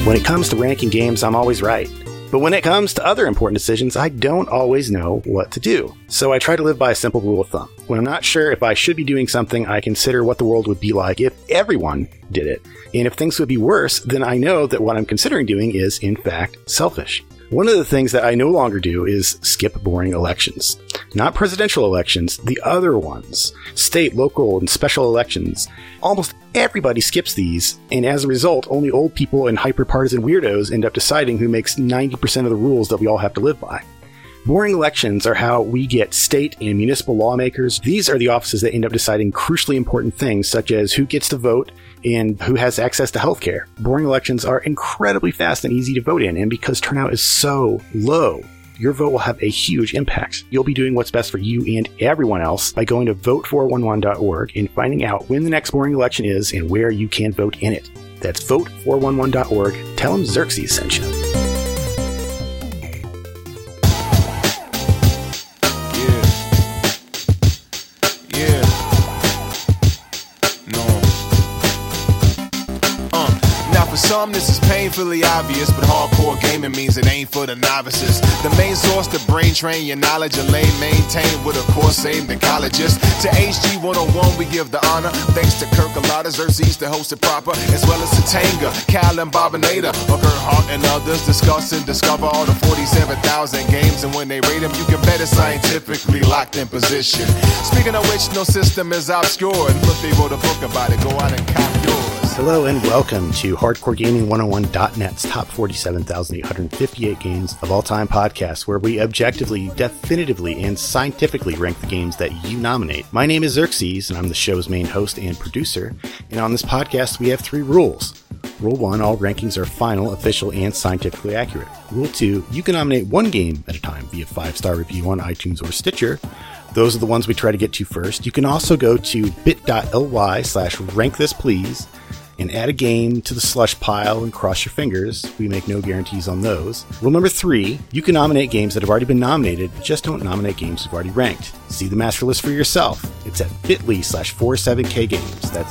When it comes to ranking games, I'm always right. But when it comes to other important decisions, I don't always know what to do. So I try to live by a simple rule of thumb. When I'm not sure if I should be doing something, I consider what the world would be like if everyone did it. And if things would be worse, then I know that what I'm considering doing is, in fact, selfish. One of the things that I no longer do is skip boring elections. Not presidential elections, the other ones. State, local, and special elections. Almost everybody skips these, and as a result, only old people and hyper-partisan weirdos end up deciding who makes 90% of the rules that we all have to live by. Boring elections are how we get state and municipal lawmakers. These are the offices that end up deciding crucially important things, such as who gets to vote and who has access to healthcare. Boring elections are incredibly fast and easy to vote in, and because turnout is so low, your vote will have a huge impact. You'll be doing what's best for you and everyone else by going to vote411.org and finding out when the next boring election is and where you can vote in it. That's vote411.org. Tell them Xerxes sent you. Some this is painfully obvious, but hardcore gaming means it ain't for the novices. The main source to brain train your knowledge and lay maintain with a course aimed at colleges. To HG 101 we give the honor, thanks to Kirk a lot of Xerxes to host it proper, as well as Satanga, Cal and Bobinator, Hart and others discuss and discover all the 47,000 games, and when they rate them you can bet it's scientifically locked in position. Speaking of which, no system is obscure, and look, they wrote a book about it, go out and cop yours. Hello and welcome to HardcoreGaming101.net's top 47,858 games of all time podcast, where we objectively, definitively, and scientifically rank the games that you nominate. My name is Xerxes, and I'm the show's main host and producer, and on this podcast we have 3 rules. Rule 1, all rankings are final, official, and scientifically accurate. Rule 2, you can nominate one game at a time via 5-star review on iTunes or Stitcher. Those are the ones we try to get to first. You can also go to bit.ly/rankthisplease and add a game to the slush pile and cross your fingers. We make no guarantees on those. Rule number 3, you can nominate games that have already been nominated, just don't nominate games you've already ranked. See the master list for yourself. It's at bit.ly/47kgames. That's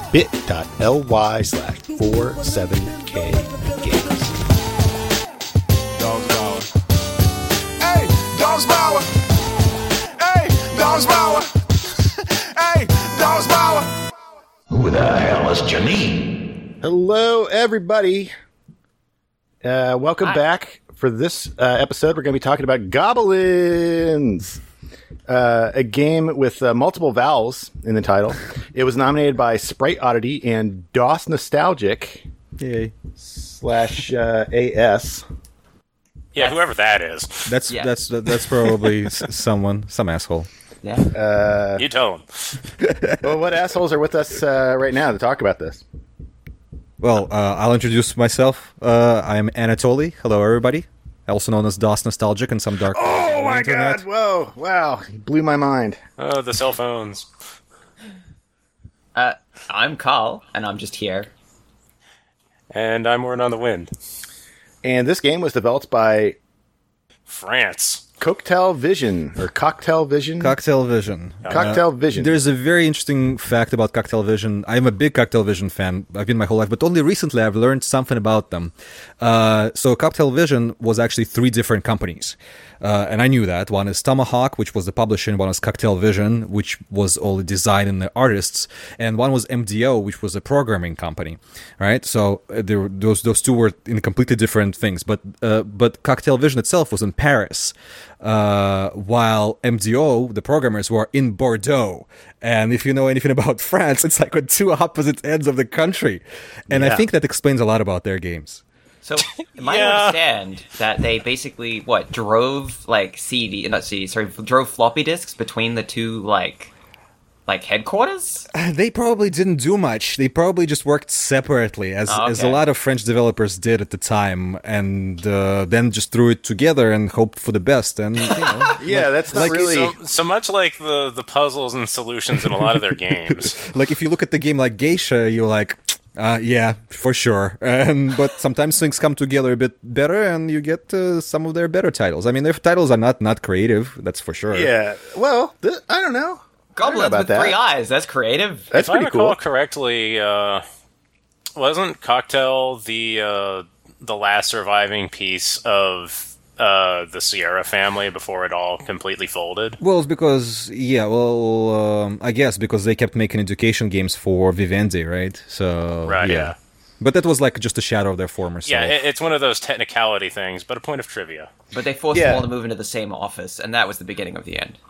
bit.ly/47kgames. Dogs Power. Hey, Dogs Power. Hey, Dogs Power. Hey, Dogs Power. Who the hell is Janine? Hello, everybody. Welcome back. For this episode, we're going to be talking about Goblins, a game with multiple vowels in the title. It was nominated by Sprite Oddity and DOS Nostalgic /AS. Yeah, whoever that is. That's probably some asshole. Yeah. You tell him. Well, what assholes are with us right now to talk about this? Well, I'll introduce myself. I'm Anatoly. Hello, everybody. Also known as DOS Nostalgic and some dark. Oh my God! Whoa! Wow! You blew my mind. Oh, the cell phones. I'm Carl, and I'm just here. And I'm Word on the Wind. And this game was developed by France. Cocktail Vision. Cocktail Vision. Cocktail Vision. There's a very interesting fact about Cocktail Vision. I'm a big Cocktail Vision fan. I've been my whole life, but only recently I've learned something about them. So Cocktail Vision was actually 3 different companies. And I knew that. One is Tomahawk, which was the publisher, and one is Cocktail Vision, which was all the design and the artists, and one was MDO, which was a programming company, right? So those 2 were in completely different things. But Cocktail Vision itself was in Paris, while MDO, the programmers, were in Bordeaux. And if you know anything about France, it's like on 2 opposite ends of the country. And I think that explains a lot about their games. So, I understand that they basically, drove, drove floppy disks between the 2, headquarters? They probably didn't do much. They probably just worked separately, as a lot of French developers did at the time, and then just threw it together and hoped for the best. And yeah, that's not really so much like the puzzles and solutions in a lot of their games. Like if you look at the game like Geisha, you're like, yeah, for sure. But sometimes things come together a bit better, and you get some of their better titles. I mean, their titles are not creative, that's for sure. Yeah, well, I don't know. Goblins with 3 eyes, that's creative. That's pretty cool. If I recall correctly, wasn't Cocktail the the last surviving piece of the Sierra family before it all completely folded? Well, it's because, I guess because they kept making education games for Vivendi, right? So, Right, yeah. But that was like just a shadow of their former self. Yeah, it's one of those technicality things, but a point of trivia. But they forced them all to move into the same office, and that was the beginning of the end.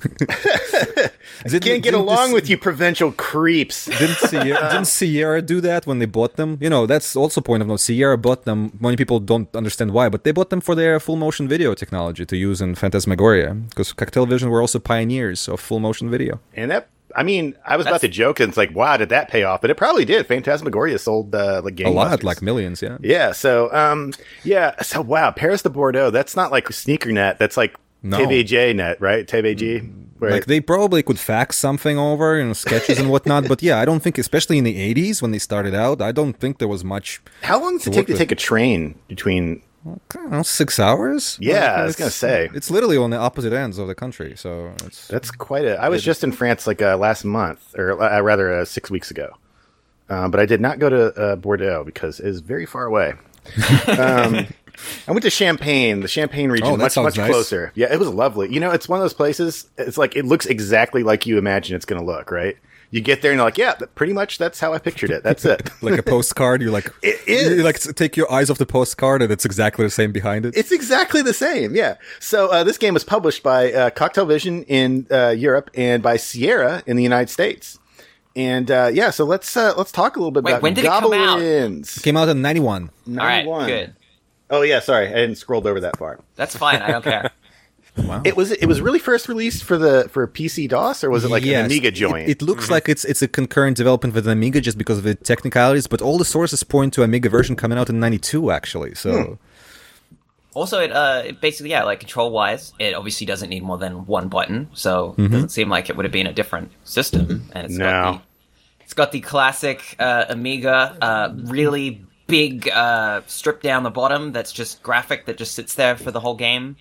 I can't get along with you provincial creeps. Didn't Sierra do that when they bought them? You know, that's also a point of note. Sierra bought them. Many people don't understand why, but they bought them for their full motion video technology to use in Phantasmagoria, because Cocktailvision were also pioneers of full motion video. And that, I mean, I was about to joke, and it's like, wow, did that pay off? But it probably did. Phantasmagoria sold like gangbusters. A lot, like millions, yeah. Yeah, so, so wow, Paris de Bordeaux, that's not like SneakerNet, that's like TVJNet, right? TVJ? Right. Like, they probably could fax something over, sketches and whatnot, but yeah, I don't think, especially in the 80s when they started out, I don't think there was much. How long does it take to take a train between... I don't know, 6 hours? Yeah, I was going to say. It's literally on the opposite ends of the country, so it's... That's quite a... I was just in France like last month, or rather 6 weeks ago. But I did not go to Bordeaux because it is very far away. I went to Champagne, the Champagne region, much nice. Closer. Yeah, it was lovely. You know, it's one of those places, it's like, it looks exactly like you imagine it's going to look, right? You get there and you're like, yeah, pretty much that's how I pictured it. That's it. Like a postcard, you're like, it is. You like take your eyes off the postcard and it's exactly the same behind it. It's exactly the same, yeah. So this game was published by Cocktailvision in Europe and by Sierra in the United States. And so let's talk a little bit about when did Goblins. It came out in 91. 91. All right, good. Oh yeah, sorry, I didn't scroll over that far. That's fine. I don't care. Wow. It was really first released for PC DOS, or was it like an Amiga joint? It looks like it's a concurrent development with an Amiga just because of the technicalities, but all the sources point to Amiga version coming out in 92 actually. So Also, it basically, like control-wise, it obviously doesn't need more than one button, so it doesn't seem like it would have been a different system. And it's got the classic Amiga, really big strip down the bottom that's just graphic that just sits there for the whole game.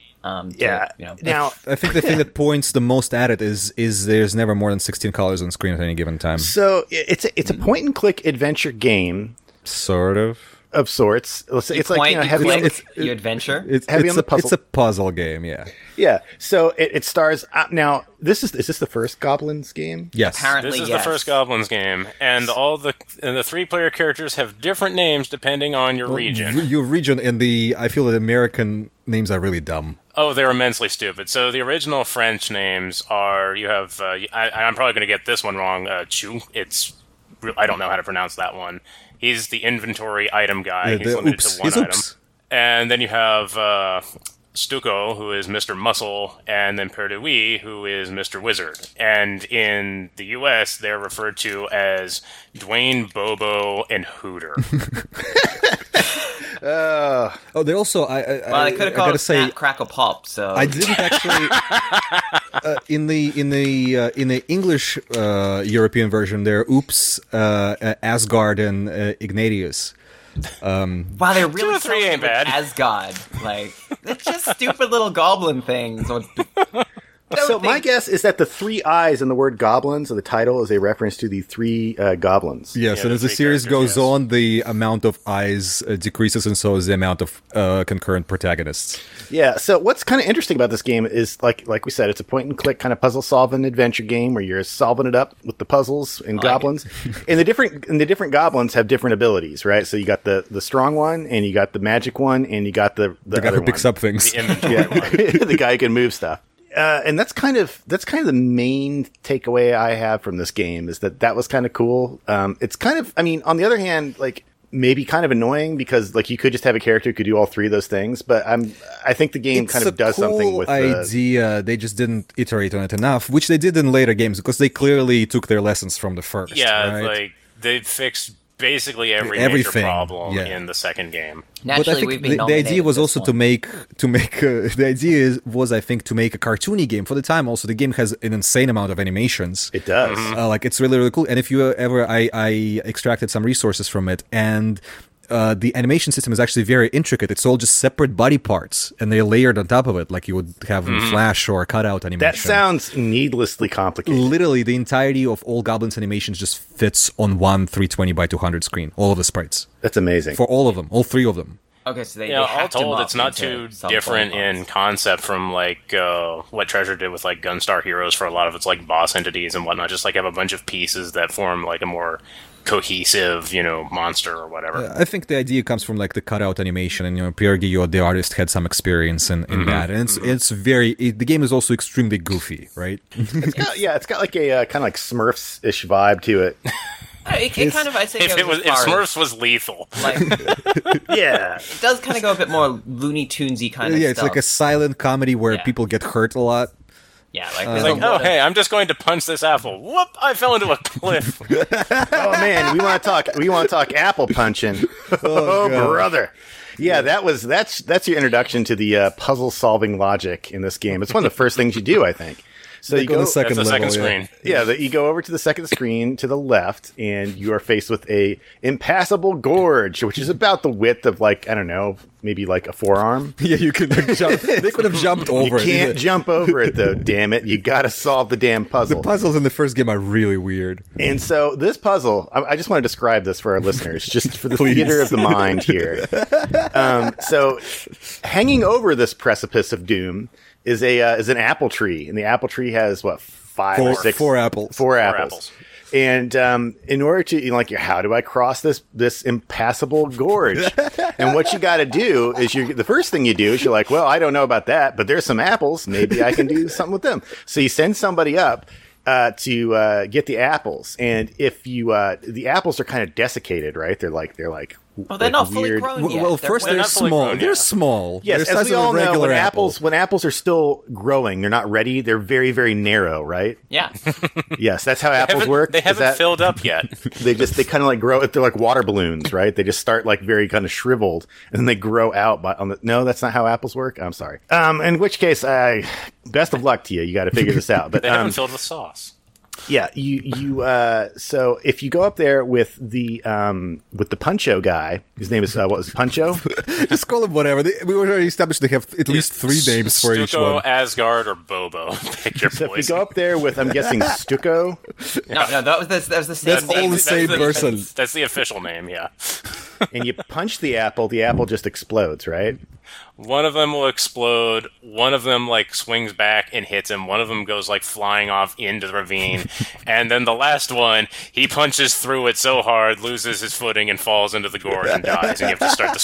Now I think the thing that points the most at it is there's never more than 16 colors on screen at any given time. So it's a point and click adventure game, sort of sorts. It's like you adventure. It's heavy on the puzzle. It's a puzzle game, yeah. Yeah. So it stars now. Is this the first Goblins game? Yes. Apparently, this is the first Goblins game, and all the 3-player characters have different names depending on your region. Your region and I feel that American names are really dumb. Oh, they're immensely stupid. So the original French names are, you have, I'm probably going to get this one wrong, Chu. I don't know how to pronounce that one. He's the inventory item guy. He's limited to one item. And then you have Stuco, who is Mr. Muscle, and then Perdui, who is Mr. Wizard. And in the US, they're referred to as Dwayne, Bobo, and Hooter. They also I could have called it Snap, Crackle, Pop. So I didn't actually in the English European version there. Oops, Asgard and Ignatius. Wow, they're really 2 or 3 ain't bad. Asgard, like they're just stupid little goblin things. So my guess is that the 3 eyes in the word goblins of the title is a reference to the 3 goblins. Yes, and as the series goes on, the amount of eyes decreases, and so is the amount of concurrent protagonists. Yeah, so what's kind of interesting about this game is, like we said, it's a point-and-click kind of puzzle-solving adventure game where you're solving it up with the puzzles and goblins. And the different goblins have different abilities, right? So you got the strong one, and you got the magic one, and you got the guy who picks up things. The inventory one. The guy who can move stuff. And that's kind of the main takeaway I have from this game is that was kind of cool. It's kind of, I mean, on the other hand, like maybe kind of annoying because like you could just have a character who could do all 3 of those things. But I think the game kind of does something with the idea. They just didn't iterate on it enough, which they did in later games because they clearly took their lessons from the first. Yeah, right? like they fixed basically everything major problem in the second game. Naturally, but I think we've been the idea was also to make the idea was I think to make a cartoony game for the time. Also, the game has an insane amount of animations. It does. Like it's really really cool. And if you ever, I extracted some resources from it, and the animation system is actually very intricate. It's all just separate body parts, and they're layered on top of it, like you would have in Flash or cutout animation. That sounds needlessly complicated. Literally, the entirety of all Goblins animations just fits on one 320 by 200 screen. All of the sprites. That's amazing. For all of them, all 3 of them. Okay, so they Yeah, they all hacked him told, up it's not into too some different form of in concept from like what Treasure did with like Gunstar Heroes for a lot of its like boss entities and whatnot. Just like have a bunch of pieces that form like a more cohesive, monster or whatever. I think the idea comes from like the cutout animation, and Pierre Guillot, the artist, had some experience in that, and it's the game is also extremely goofy, right? It's got like a kind of like Smurfs-ish vibe to it. It kind of, I think, If Smurfs was lethal, like, Yeah. it does kind of go a bit more Looney Tunesy kind of Yeah, stuff. it's like a silent comedy where Yeah. people get hurt a lot. Yeah, like, there's like, a lot oh of- hey, I'm just going to punch this apple. Whoop! I fell into a cliff. Oh man, we want to talk apple punching. Oh, brother. Yeah, that's your introduction to the puzzle solving logic in this game. It's one of the first things you do, I think. So you Go to go the second That's the level, second screen. you go over to the second screen to the left, and you are faced with a impassable gorge, which is about the width of like, I don't know, maybe like a forearm. Yeah, you can like, jump. They could have jumped over You it. can't jump over it though, damn it. You gotta solve the damn puzzle. The puzzles in the first game are really weird. And so this puzzle, I just want to describe this for our listeners, just for the theater of the mind here. So hanging over this precipice of doom is an apple tree, and the apple tree has what, Four apples. Four apples. And in order to, how do I cross this impassable gorge? And what you got to do is the first thing you do is you're like, well, I don't know about that, but there's some apples. Maybe I can do something with them. So you send somebody up to get the apples, and if the apples are kind of desiccated, right? They're like Well, they're not fully weird. grown yet. Well, first they're they're not fully small. grown, They're yeah. small. Yes, they're as size we of a all know, regular apple. when apples are still growing, they're not ready. They're very, very narrow, right? Yeah. Yes, that's how apples work. They Is haven't that- filled up yet. They kind of like grow. They're like water balloons, right? They just start like very kind of shriveled, and then they grow out. No, that's not how apples work. I'm sorry. In which case, best of luck to you. You got to figure this out. But They haven't filled with sauce. yeah, so if you go up there with the Puncho guy, his name is what was it, Puncho? Just call them whatever. We already established they have at least three names for each Stucco, one. Asgard, or Bobo. Pick your So if you poison. go up there with, I'm guessing Stucco. No, that was the same. That's all the same person. That's the official name, yeah. And you punch the apple just explodes, right? One of them will explode. One of them swings back and hits him. One of them goes flying off into the ravine, and then the last one, he punches through it so hard, loses his footing, and falls into the gorge and dies. And you have to start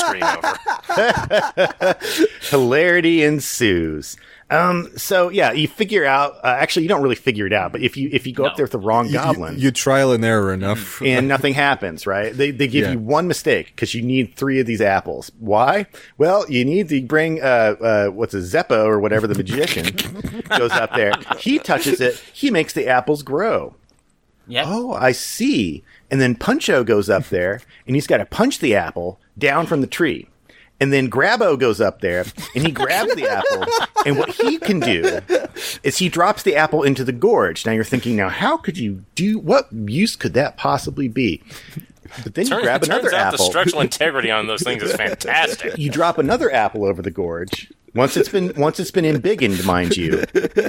the screen over. Hilarity ensues. So yeah, you figure out. Actually, you don't really figure it out, but if you go up there with the wrong goblin, You trial and error enough. and nothing happens, right? They give Yeah. you one mistake because you need 3 of these apples. Why? Well, you need to bring what's a Zeppo or whatever the magician goes up there. He touches it. He makes the apples grow. Yeah. Oh, I see. And then Puncho goes up there, and he's got to punch the apple down from the tree. And then Grabo goes up there, and he grabs the apple, and what he can do is he drops the apple into the gorge. Now you're thinking, how could you what use could that possibly be? But then you grab Turns another out the apple. structural integrity on those things is fantastic. You drop another apple over the gorge. Once it's been embiggened, mind you,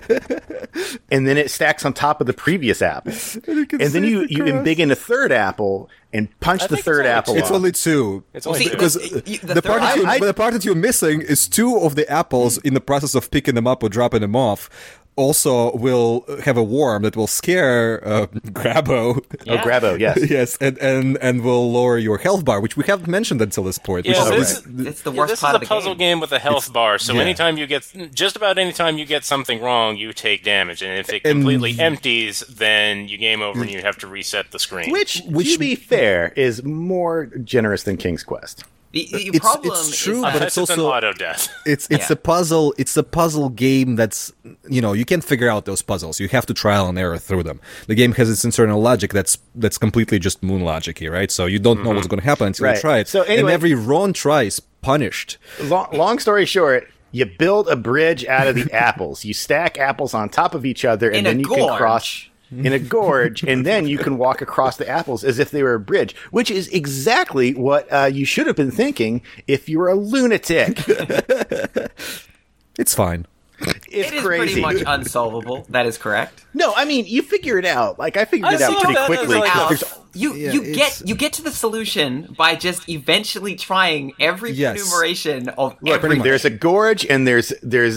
and then it stacks on top of the previous apple, and then you embiggen a third apple and punch the think third it's only apple. two. It's off. only 2. It's only two. because the part third- that the part that you're missing is 2 of the apples in the process of picking them up or dropping them off. Also, will have a worm that will scare Grabo. Oh, Grabo, yes. Yes, and will lower your health bar, which we haven't mentioned until this point. Yeah, which this, is It's the yeah, worst this is part a of the puzzle game. game with a health bar, so Yeah. anytime you get something wrong, you take damage, and if it completely empties, then you game over and you have to reset the screen. Which, to be fair, is more generous than King's Quest. The problem it's true, is but that Unless it's an also- auto death. It's Yeah. a puzzle. It's a puzzle game that's you can't figure out those puzzles. You have to trial and error through them. The game has its internal logic that's completely just moon logic here, right? So you don't know what's going to happen until Right. you try it. So anyway- and every wrong try is punished. Long story short, you build a bridge out of the apples. You stack apples on top of each other, and In a then you can gorge. cross in a gorge, and then you can walk across the apples as if they were a bridge, which is exactly what you should have been thinking if you were a lunatic. It's fine. It's It is crazy. pretty much unsolvable. That is correct. No, I mean, you figure it out. Like, I figured it out see pretty that as, quickly. like, 'cause Alf, there's- you get to the solution by just eventually trying every Yes. enumeration of Look, every. there's a gorge and there's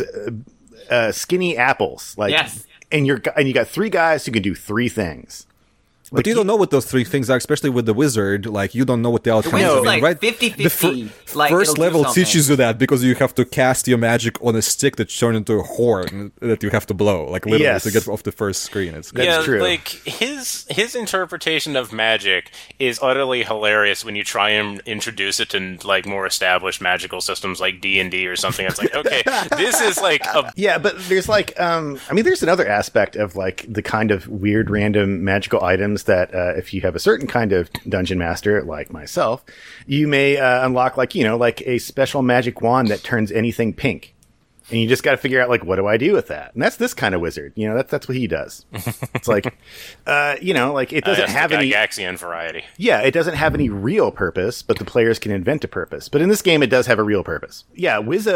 skinny apples. Like, Yes. and you got 3 guys who can do 3 things. But you don't know what those 3 things are, especially with the wizard. Like, you don't know what the outcome is. wizard's I mean, like right? 50-50, The like, first it'll do level something. teaches you that because you have to cast your magic on a stick that's turned into a horn that you have to blow, like literally Yes. to get off the first screen. It's That's yeah, true. like his interpretation of magic is utterly hilarious when you try and introduce it to like more established magical systems like D&D or something. It's like, okay, this is like a Yeah, but there's like, I mean, there's another aspect of like the kind of weird, random magical items that if you have a certain kind of dungeon master like myself, you may unlock like, you know, like a special magic wand that turns anything pink. And you just got to figure out like, what do I do with that? And that's this kind of wizard. You know, that's what he does. It's like, you know, like it doesn't that's have the any. Gygaxian variety. Yeah, it doesn't have any real purpose, but the players can invent a purpose. But in this game, it does have a real purpose. Yeah,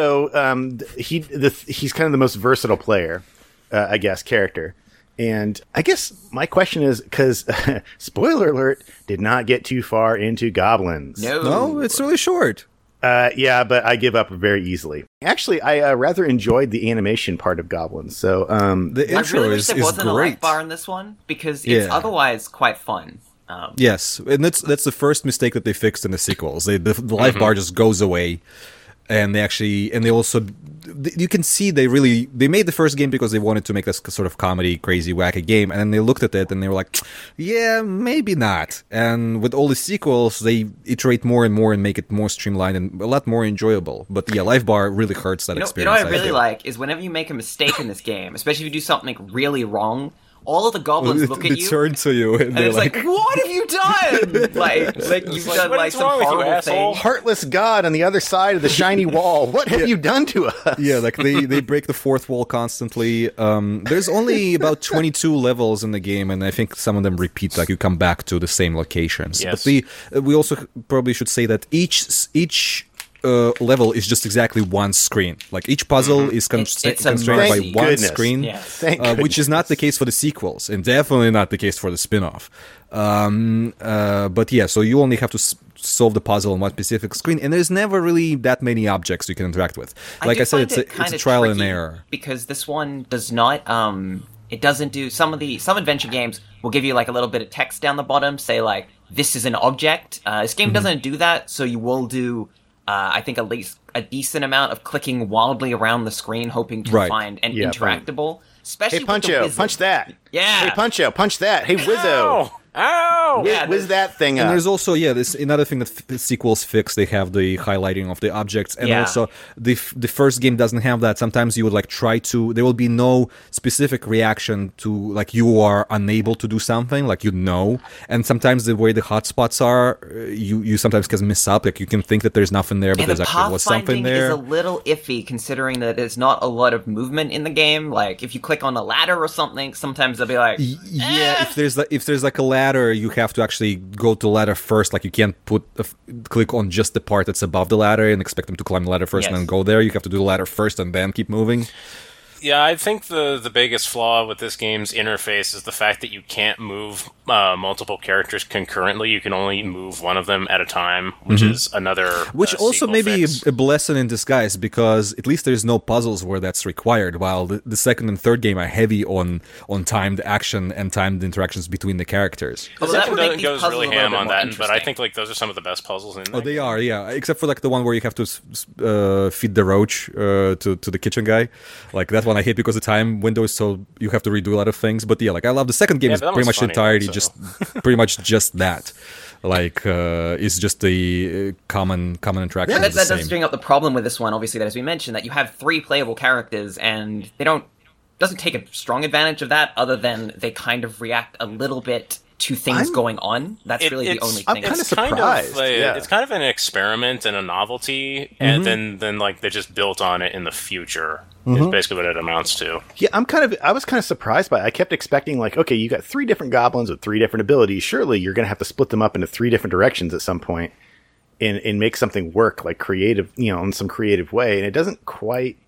Wizzo, he's kind of the most versatile player, I guess, character. And I guess my question is, because, spoiler alert, did not get too far into goblins. No, it's really short. Yeah, but I give up very easily. Actually, I rather enjoyed the animation part of goblins. So, The I intro really wish there is wasn't a great. life bar in this one because it's Yeah. otherwise quite fun. Yes, and that's the first mistake that they fixed in the sequels. The life bar just goes away, and they also you can see they made the first game because they wanted to make this sort of comedy, crazy, wacky game, and then they looked at it and they were like, yeah, maybe not. And with all the sequels, they iterate more and more and make it more streamlined and a lot more enjoyable. But yeah, life bar really hurts that You know experience. what I really feel. like is whenever you make a mistake in this game, especially if you do something really wrong, all of the goblins look at They you. turn to you and And they're it's like, what have you done? like you've done what like is some wrong with you, horrible asshole? thing. heartless god on the other side of the shiny wall. What have you done to us? Yeah, like they break the fourth wall constantly. There's only about 22 levels in the game, and I think some of them repeat. Like you come back to the same locations. Yes. But we also probably should say that each level is just exactly one screen. Like each puzzle is It's constrained by amazing. one Goodness. screen, Yes. Thank which is not the case for the sequels, and definitely not the case for the spin-off. But yeah, so you only have to solve the puzzle on one specific screen, and there's never really that many objects you can interact with. Like do I said, find it it's a kinda trial and tricky error. because this one does not. It doesn't do some adventure games will give you like a little bit of text down the bottom, say like this is an object. This game doesn't do that, so you will do. I think at least a decent amount of clicking wildly around the screen, hoping to Right. find an Yeah, interactable. Especially Hey, with the Puncho, wizard. punch that. Yeah. Hey, Puncho, punch that. Hey, Wizzo. Ow! Yeah, Whiz that thing And up. there's also this another thing that the sequels fix. They have the highlighting of the objects, and Yeah. also the first game doesn't have that. Sometimes you would like try to. There will be no specific reaction to like you are unable to do something, like and sometimes the way the hotspots are, you sometimes can miss up. Like you can think that there's nothing there, but And there's the actually was something pathfinding is there. a little iffy considering that there's not a lot of movement in the game. Like if you click on a ladder or something, sometimes they'll be like, Yeah, if there's like a ladder, you have to actually go to the ladder first. Like you can't click on just the part that's above the ladder and expect them to climb the ladder first and Yes. then go there. You have to do the ladder first and then keep moving. Yeah, I think the biggest flaw with this game's interface is the fact that you can't move multiple characters concurrently. You can only move one of them at a time, which is another Which also sequel may be fix. a blessing in disguise, because at least there's no puzzles where that's required, while the second and third game are heavy on timed action and timed interactions between the characters. "Oh, The that second would make these goes puzzles really a little ham bit on more that, but I interesting." think like those are some of the best puzzles in there. Oh, they are, yeah. Except for like the one where you have to feed the roach to the kitchen guy. Like that one I hate because the time window is so you have to redo a lot of things. But yeah, like I love the second game Yeah, is but that pretty one's much the funny, entirety so. just pretty much just that. Like it's just the common interaction. And is that the does same. bring up the problem with this one, obviously, that as we mentioned, that you have 3 playable characters, and they doesn't take a strong advantage of that, other than they kind of react a little bit to things going on. That's really the only thing. kinda It's surprised, yeah. It's kind of an experiment and a novelty, and then like they just built on it in the future. Is basically what it amounts to. Yeah, I was kind of surprised by it. I kept expecting like, okay, you got 3 different goblins with 3 different abilities. Surely you're going to have to split them up into 3 different directions at some point and make something work like creative, in some creative way. And it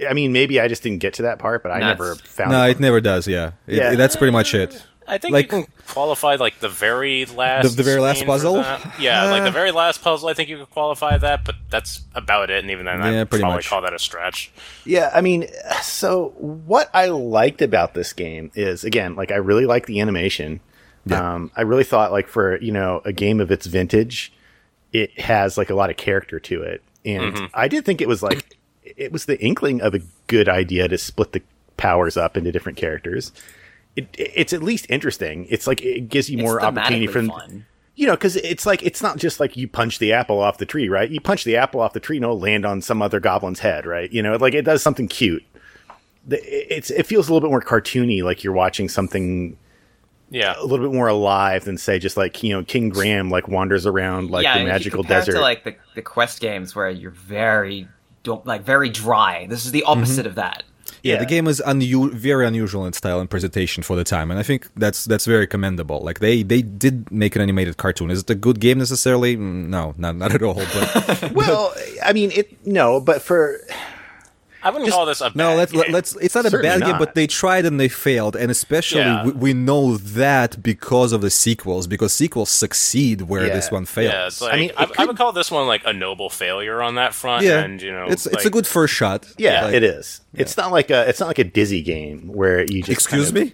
I mean, maybe I just didn't get to that part, but I never found No, it. it never does. Yeah, that's pretty much it. I think Like- you can qualify like the very last The very last screen for puzzle? that. Yeah, like the very last puzzle. I think you could qualify that, but that's about it. And even then, Yeah, I'd pretty probably much. call that a stretch. Yeah, I mean, so what I liked about this game is, again, like I really like the animation. Yeah. I really thought, like, for, you know, a game of its vintage, it has like a lot of character to it. And I did think it was like, it was the inkling of a good idea to split the powers up into different characters. It's at least interesting. It's like, it gives you more opportunity thematically from, fun. you know, because it's like, it's not just like you punch the apple off the tree, right? You punch the apple off the tree and it'll land on some other goblin's head, right? You know, like it does something cute. It feels a little bit more cartoony, like you're watching something Yeah, a little bit more alive than, say, just like, you know, King Graham like wanders around like the magical if you compare desert. it to like the quest games where you're very dry. This is the opposite of that. Yeah, the game is very unusual in style and presentation for the time, and I think that's very commendable. Like they did make an animated cartoon. Is it a good game necessarily? No, not at all. But Well, I mean, but for I wouldn't call this a bad game. let's. It's not a Certainly bad game, not. but they tried and they failed, and especially Yeah. we know that because of the sequels, because sequels succeed where Yeah. this one fails. Yeah, it's like, I mean, I would call this one like a noble failure on that front. Yeah, and you know, it's like, a good first shot. yeah, Like- it is. It's not like a Dizzy game where you just Excuse kind of- me.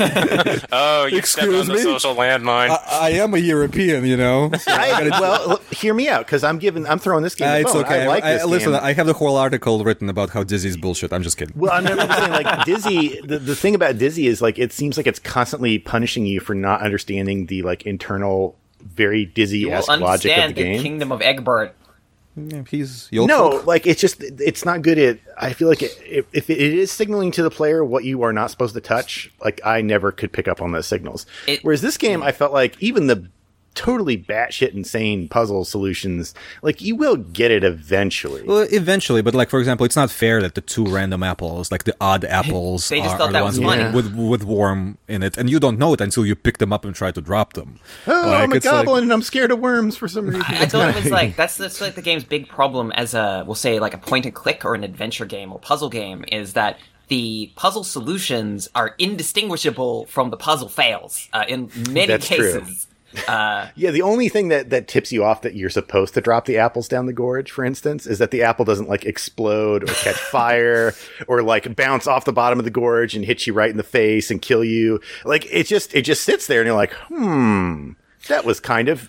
Oh, you stepped on Excuse the me? social landmine. I am a European, you know. Well, look, hear me out, because I'm throwing this game. a It's bone. okay. I like this listen, game. I have the whole article written about how Dizzy's bullshit. I'm just kidding. Well, I'm just saying, like, Dizzy, the thing about Dizzy is, like, it seems like it's constantly punishing you for not understanding the, like, internal, very You will Dizzy-esque logic of understand the the game. Kingdom of Egbert. Yeah, he's No, like, it's not good at, I feel like if it is signaling to the player what you are not supposed to touch, like, I never could pick up on those signals. Whereas this game, I felt like even the totally batshit insane puzzle solutions, like, you will get it eventually. Well, eventually, but like for example, it's not fair that the two random apples, like the odd apples, They just are thought the that ones was funny. with worm in it, and you don't know it until you pick them up and try to drop them. Oh, Like, I'm a it's like- goblin and I'm scared of worms for some reason. I thought it was like that's like the game's big problem as we'll say like a point and click or an adventure game or puzzle game is that the puzzle solutions are indistinguishable from the puzzle fails in many That's true. cases. Yeah, the only thing that tips you off that you're supposed to drop the apples down the gorge, for instance, is that the apple doesn't like explode or catch fire or like bounce off the bottom of the gorge and hit you right in the face and kill you. Like it just sits there and you're like, that was kind of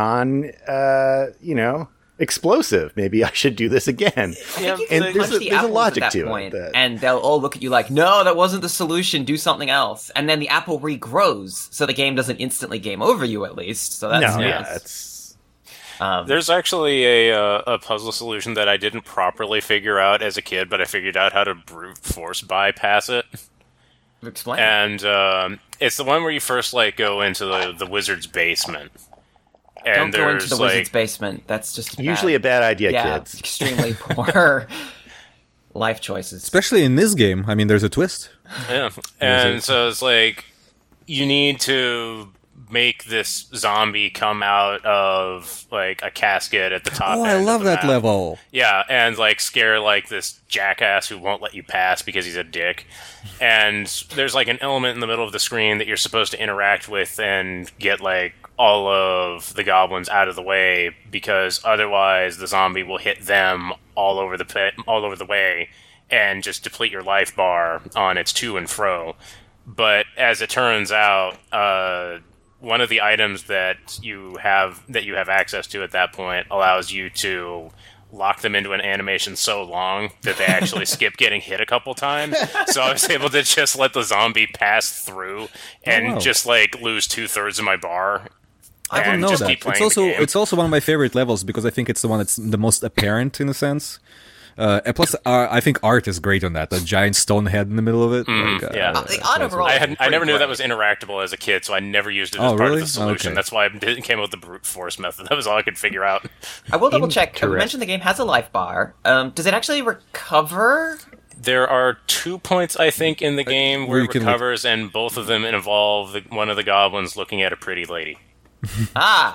explosive. Maybe I should do this again. Yeah, You And can there's punch a- the there's a apples logic at that to it point, that- and they'll all look at you like, "No, that wasn't the solution. Do something else." And then the apple regrows, so the game doesn't instantly game over you. At least, so that's No, nice. yeah, it's There's actually a puzzle solution that I didn't properly figure out as a kid, but I figured out how to brute force bypass it. Explain. And it's the one where you first like go into the wizard's basement. And Don't go into there's the like wizard's basement. That's just usually a bad idea, yeah, kids. extremely poor life choices. Especially in this game, I mean, there's a twist. yeah. And so it's like you need to make this zombie come out of like a casket at the top. Oh, I end of love the that map. level. Yeah, and like scare like this jackass who won't let you pass because he's a dick. And there's like an element in the middle of the screen that you're supposed to interact with and get like all of the goblins out of the way because otherwise the zombie will hit them all over the way and just deplete your life bar on its to and fro. But as it turns out, one of the items that you have access to at that point allows you to lock them into an animation so long that they actually skip getting hit a couple times. So I was able to just let the zombie pass through and wow. just like lose 2/3 of my bar. I don't and know just that. keep playing It's the game. also one of my favorite levels because I think it's the one that's the most apparent in a sense. And plus, I think art is great on that. The giant stone head in the middle of it. yeah. The art overall. I never knew that was interactable as a kid, so I never used it as Oh, part really? of the solution. Okay. That's why I came up with the brute force method. That was all I could figure out. I will double check. You Interesting. mentioned the game has a life bar. Does it actually recover? There are 2 points, I think, in the game where where you it can, like- recovers, and both of them involve one of the goblins looking at a pretty lady.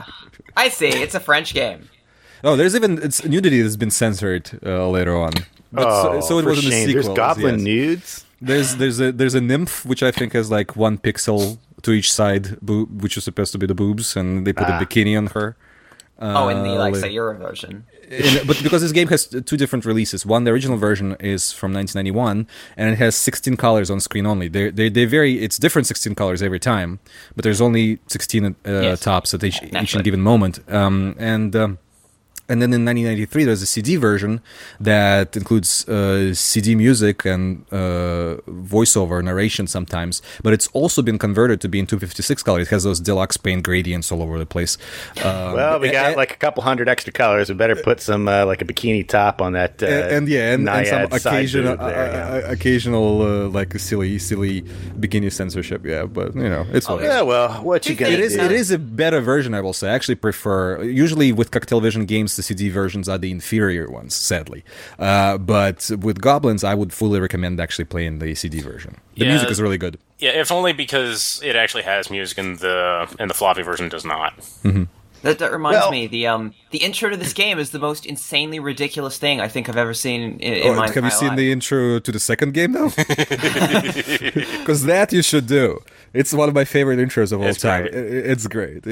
I see. It's a French game. Oh, there's even nudity that's been censored later on. But so it for wasn't a shame. sequel. There's goblin yes. nudes. There's a nymph which I think has like 1 pixel to each side, which is supposed to be the boobs, and they put a bikini on her. In the Sayura version. But because this game has 2 different releases, one, the original version is from 1991, and it has 16 colors on screen only. They vary. It's different 16 colors every time, but there's only 16 tops at each given moment. And then in 1993, there's a CD version that includes CD music and voiceover narration sometimes, but it's also been converted to be in 256 color. It has those deluxe paint gradients all over the place. Well, we got like a couple hundred extra colors. We better put some like a bikini top on that. And some occasional like silly bikini censorship. Yeah, but it's what yeah. Well, what you gonna do? It is a better version, I will say. I actually prefer. Usually with Cocktailvision games, the CD versions are the inferior ones, sadly. But with Goblins, I would fully recommend actually playing the CD version. The music is really good. Yeah, if only because it actually has music and the floppy version does not. Mm-hmm. That reminds me, the intro to this game is the most insanely ridiculous thing I think I've ever seen in my entire life. Have you seen the intro to the second game, though? Because that you should do. It's one of my favorite intros of all time. It's great.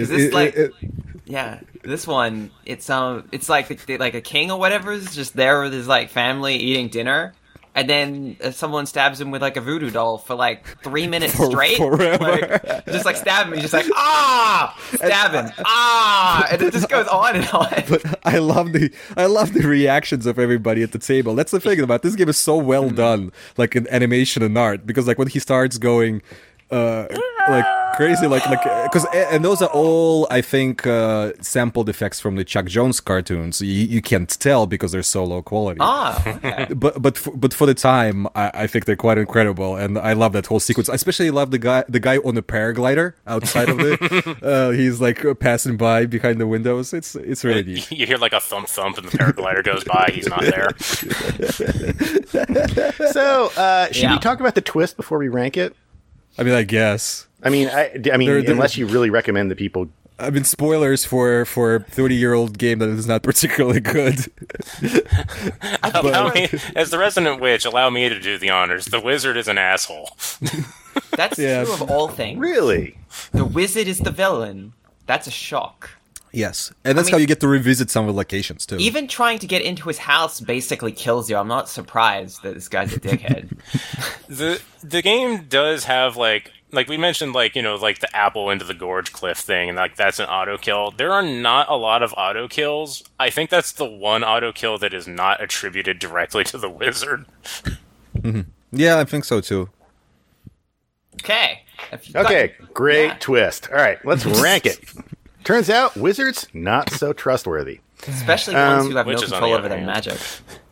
This one, it's like a king or whatever is just there with his like family eating dinner. And then someone stabs him with like a voodoo doll for like 3 minutes straight. Forever. Just like stab him. He's just like, stab him. And it just goes on and on. But I love the reactions of everybody at the table. That's the thing about this game is so well done, like in animation and art, because like when he starts going like crazy, like because and those are all I think sampled effects from the Chuck Jones cartoons. You can't tell because they're so low quality. Okay. But for the time, I think they're quite incredible, and I love that whole sequence. I especially love the guy on the paraglider outside of the. He's like passing by behind the windows. It's really neat. You hear like a thump, and the paraglider goes by. He's not there. So should we talk about the twist before we rank it? I mean, I guess. I mean, unless you really recommend the people. I mean, spoilers for a 30-year-old game that is not particularly good. Allow me, as the resident witch, allow me to do the honors. The wizard is an asshole. That's true of all things. Really? The wizard is the villain. That's a shock. Yes, and that's how you get to revisit some of the locations, too. Even trying to get into his house basically kills you. I'm not surprised that this guy's a dickhead. The game does have, like we mentioned, like the apple into the gorge cliff thing, and like that's an auto kill. There are not a lot of auto kills. I think that's the one auto kill that is not attributed directly to the wizard. Mm-hmm. Yeah, I think so, too. Okay. Great twist. All right, let's rank it. Turns out, wizards, not so trustworthy. Especially ones who have no control over their magic.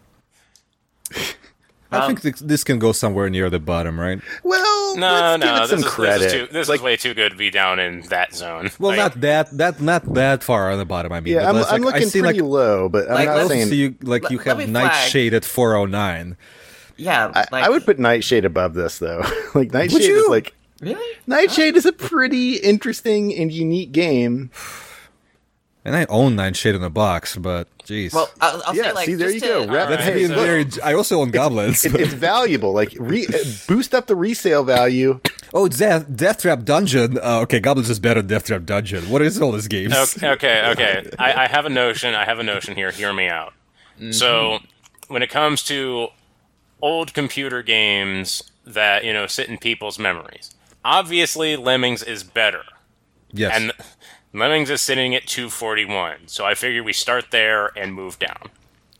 I think this can go somewhere near the bottom, right? Well, let's give it some credit. This is way too good to be down in that zone. Well, not that far on the bottom, I mean. Yeah, I'm looking pretty low, but I'm not saying... you have Nightshade at 409. Yeah, I would put Nightshade above this, though. Like, Nightshade is like... Really? Nightshade is a pretty interesting and unique game. And I own Nightshade in a box, but jeez. Well, I'll say, like, see, there you go. I also own Goblins. It's valuable. Like, boost up the resale value. Oh, Death Trap Dungeon. Okay, Goblins is better than Death Trap Dungeon. What is all these games? Okay. I have a notion here. Hear me out. Mm-hmm. So, when it comes to old computer games that, sit in people's memories, obviously Lemmings is better. Yes. And Lemmings is sitting at 241, so I figure we start there and move down.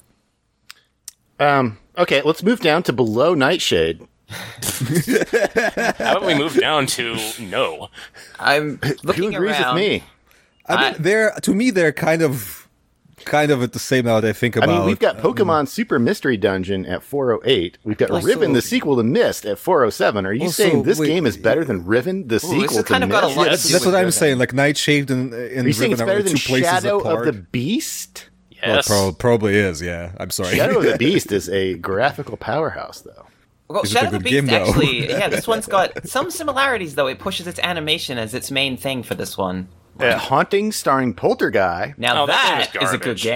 Okay, let's move down to below Nightshade. How about we move down to no? I'm looking Who agrees around. with me? To me, they're kind of at the same now that I think about. I mean, we've got Pokemon Super Mystery Dungeon at 408. We've got Riven, the sequel to Mist, at 407. Are you saying this game is better than Riven, the sequel to Mist? Got a lot to do that's what with I'm saying. Like Nightshade and Riven are you saying it's better than Shadow apart? of the Beast? Yes. Well, probably is, yeah. I'm sorry. Shadow of the Beast is a graphical powerhouse, though. Well, Is it a Shadow of the good Beast game, though? actually, this one's got some similarities, though. It pushes its animation as its main thing for this one. Haunting, starring Poltergeist. Now that that game is is a good garbage. game.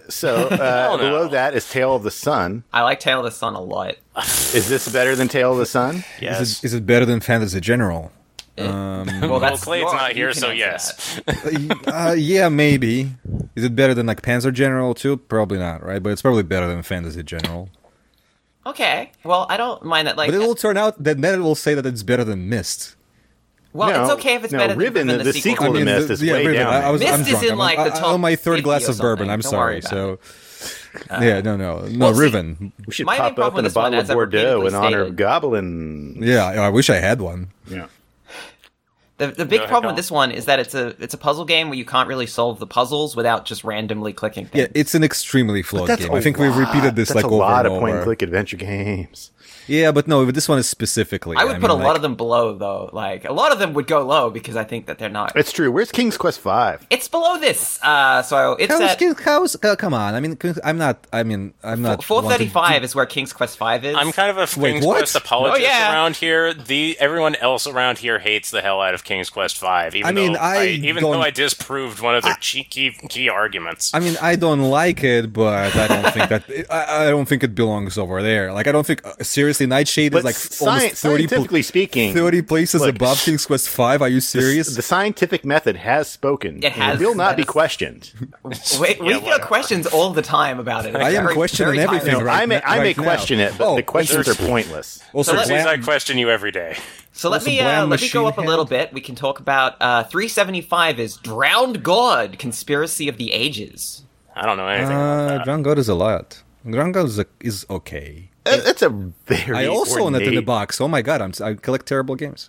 So below that is Tale of the Sun. I like Tale of the Sun a lot. Is this better than Tale of the Sun? Yes. Is it better than Fantasy General? Well, Clade's not here, so yes. Yeah, maybe. Is it better than like Panzer General too? Probably not, right? But it's probably better than Fantasy General. Okay. Well, I don't mind that. Like, But it will turn out that then it will say that it's better than Myst. well, No, it's okay if it's no, better than Riven, the the sequel to Myst is way Riven. down. I'm Myst is drunk. in, like, the top on my third 50 glass or of bourbon. something. I'm Don't sorry. worry So, about no, Well, see, Riven. We should My main pop problem open with a this one, bottle of as I've Bordeaux in repeatedly honor of stated- Goblin. Yeah, I wish I had one. Yeah. The big Go ahead, problem Colin. with this one is that it's a puzzle game where you can't really solve the puzzles without just randomly clicking Yeah, things. it's an extremely flawed That's game. a I think we've lot. repeated this That's like a lot over of and over. point-and-click adventure games. Yeah, but no, this one is specifically. I would put mean, a lot of them below, though. Like, a lot of them would go low because I think that they're not. It's true. Where's King's Quest V? It's below this. So it's at Come on. I mean, I'm not. 435 is where King's Quest V is. I'm kind of a King's what? Quest apologist Oh, yeah. around here. Everyone else around here hates the hell out of King's Quest V. Even though don't- I disproved one of their key arguments. I mean, I don't like it, but I don't think that I don't think it belongs over there. Like, I don't think seriously, Nightshade But is like almost 30 scientifically speaking, 30 places look, above King's Quest V. Are you serious? the scientific method has spoken. It has. It will not be That's- questioned. we Yeah, get whatever. questions all the time about it. I am Very- questioning very everything timely. right I may right now. question it, but Oh, the questions are pointless. Also, So let's- Since I Blam- question you every day. So let Also, me Blam let me go Machine up a little Head. bit. We can talk about 375 is Drowned God: Conspiracy of the Ages. I don't know anything about that. Drowned God is a lot. Drowned God is okay. That's a very. I also own it in the ornate- box. Oh my god, I collect terrible games.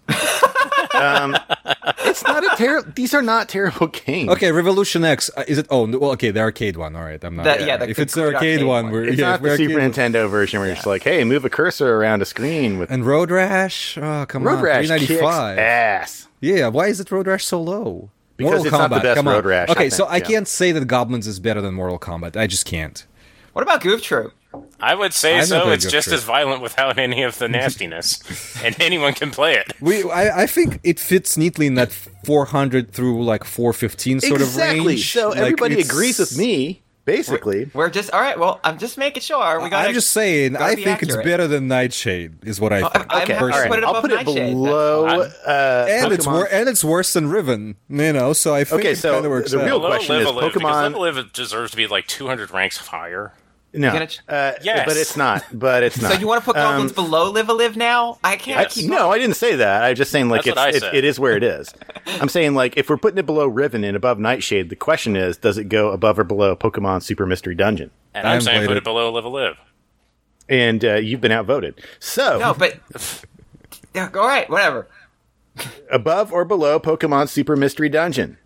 It's not a terrible. These are not terrible games. Okay, Revolution X. Is it? Oh, well, okay, the arcade one. All right, I'm not. The if it's the good arcade one, we're It's yeah, not we're the Super arcade- Nintendo version where it's like, hey, move a cursor around a screen with And Road Rash. Oh, come Road on, Rash kicks 395. ass. Yeah, why is it Road Rash so low? Because Mortal it's not the Kombat, best come on. Road Rash, I Okay, think, so I yeah. can't say that Goblins is better than Mortal Kombat. I just can't. What about Goof Troop? I would say I'm not so. very It's good just for it. as violent without any of the nastiness, and anyone can play it. I think it fits neatly in that 400 through like 415 sort Exactly. of range. So Like, everybody it's- agrees with me, basically. We're just all right. Well, I'm just making sure. We got. I'm just saying, gotta I be think accurate. it's better than Nightshade, is what I think. I'm Okay, happy all to right. put it I'll above put it Nightshade. below. And it's worse than Riven, you know. So I think Okay, it so kind of works the out. real Below question is Live because Pokemon- Live deserves to be like 200 ranks higher. No, Gonna Yes. but it's not. But it's not. So you want to put Goblins below Live a Live now? I can't Yes. keep. No, I didn't say that. I'm just saying like That's what I it's, said. it is where it is. I'm saying like if we're putting it below Riven and above Nightshade, the question is, does it go above or below Pokemon Super Mystery Dungeon? And I I'm haven't saying played put it. it below Live. And you've been outvoted. So No, but yeah, all right, whatever. above or below Pokemon Super Mystery Dungeon?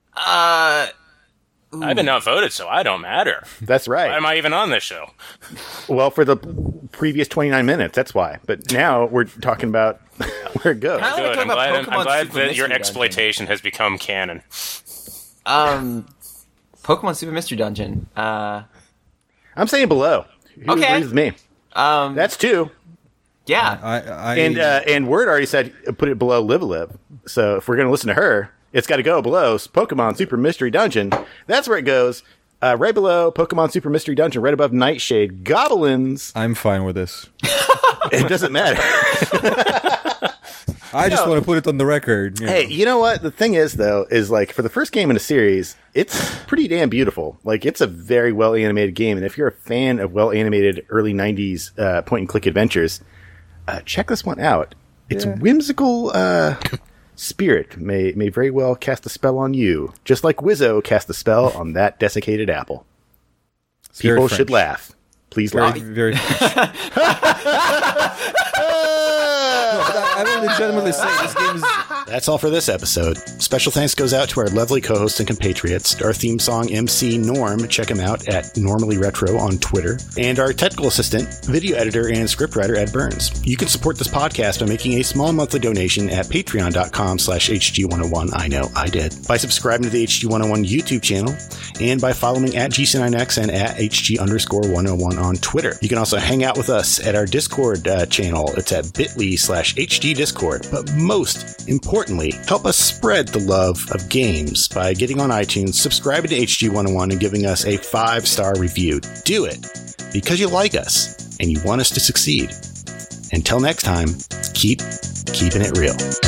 I've been outvoted, so I don't matter. That's right. Why am I even on this show? Well, for the previous 29 minutes, that's why. But now we're talking about where it goes. Can I Good. talk I'm about glad, I'm Pokemon glad Super that your Mystery Dungeon? exploitation has become canon. Pokemon Super Mystery Dungeon. I'm saying below. Who Okay. agrees with me? That's two. Yeah. And Word already said put it below Live a Live. So if we're going to listen to her, it's got to go below Pokemon Super Mystery Dungeon. That's where it goes. Right below Pokemon Super Mystery Dungeon, right above Nightshade. Goblins. I'm fine with this. It doesn't matter. I just want to put it on the record. Hey, you know what? The thing is, though, is like for the first game in a series, it's pretty damn beautiful. Like it's a very well animated game, and if you're a fan of well animated early '90s point and click adventures, check this one out. Its whimsical spirit may very well cast a spell on you, just like Wizzo cast a spell on that desiccated apple. very People French. should laugh. Please laugh. very. I will legitimately say this game is. That's all for this episode. Special thanks goes out to our lovely co-hosts and compatriots. Our theme song MC Norm, check him out at Normally Retro on Twitter. And our technical assistant, video editor, and scriptwriter Ed Burns. You can support this podcast by making a small monthly donation at patreon.com/HG101. I know, I did. By subscribing to the HG101 YouTube channel, and by following at GC9X and at HG_101 on Twitter. You can also hang out with us at our Discord channel. It's at bit.ly/HG Discord. But most importantly, importantly, help us spread the love of games by getting on iTunes, subscribing to HG101, and giving us a 5-star review. Do it because you like us and you want us to succeed. Until next time, keep keeping it real.